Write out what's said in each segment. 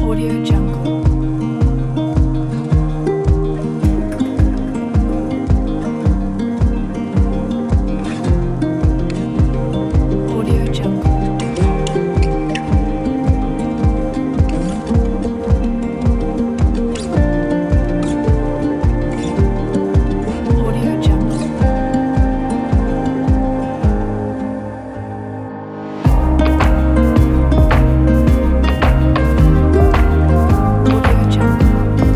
Audio Jungle. Audio Jungle. Audio Jungle. Audio Jungle.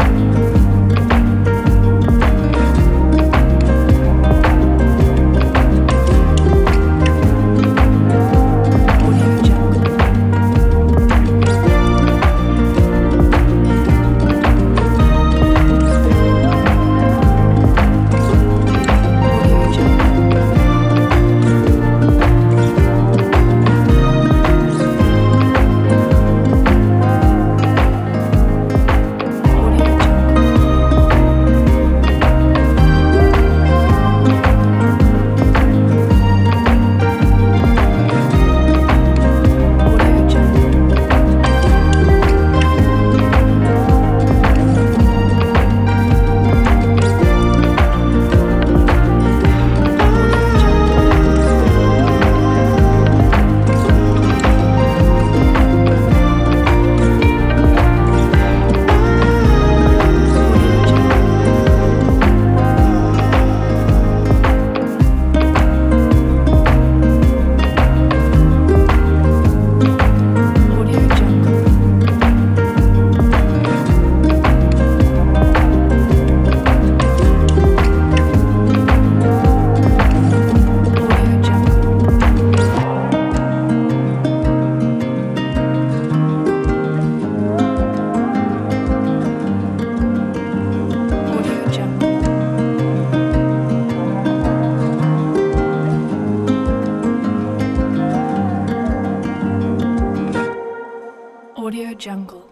Audio Jungle. Audio Jungle. Audio Jungle. Audio Jungle. Audio Jungle. Audio Jungle. Audio Jungle. Audio Jungle. Audio Jungle. Audio Jungle.